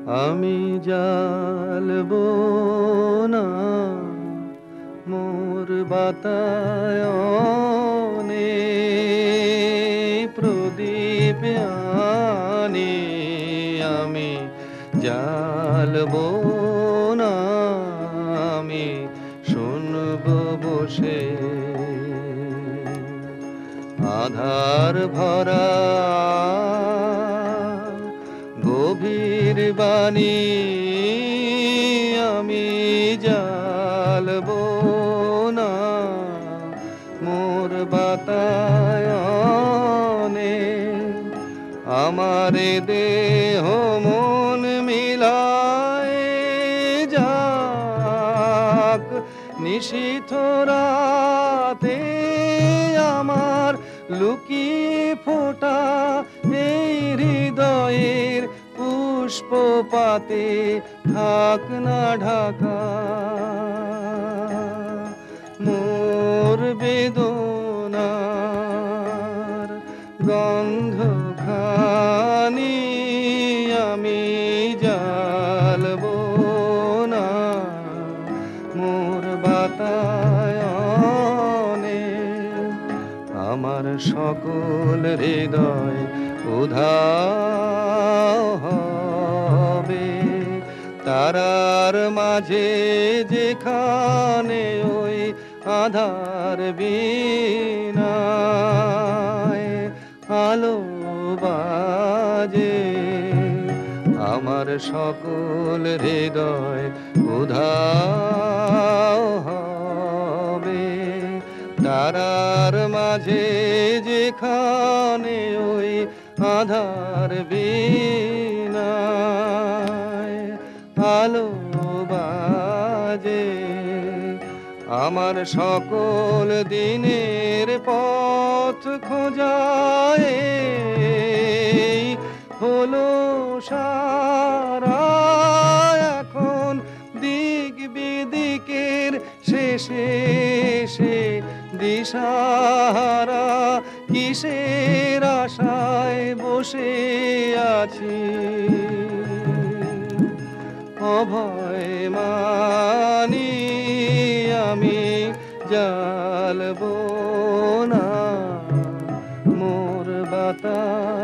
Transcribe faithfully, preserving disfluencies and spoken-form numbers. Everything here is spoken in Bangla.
আমি জ্বালবো না মোর বাতায়নে প্রদীপ আনি আমি জ্বালবো না আমি শুনবো বসে আধার ভরা গভীর বাণী আমি জ্বালবো না মোর বাতায়নে আমারে দেহ মন মিলায় যাক নিশীথ রাতে আমার লুকিয়ে ফোটা এই হৃদয়ের পুষ্প পাতে থাক না ঢাকা মোর বেদনার গন্ধ খানি আমি জ্বালবো না মোর বাতায়নে আমার সকল হৃদয় উধাও হবে তারার মাঝে যেখানে ওই আধার বিনায় আলো বাজে আমার সকল হৃদয় উধাও হবে তারার মাঝে যেখানে ওই আধার বিনায় আলো বাজে আমার সকল দিনের পথ খোঁজায় হলো সারা এখন দিক বিদিকের শেষে সে দিশাহারা কিসের আশায় বসে আছি অভয় মানি আমি জ্বালবো না মোর বাতায়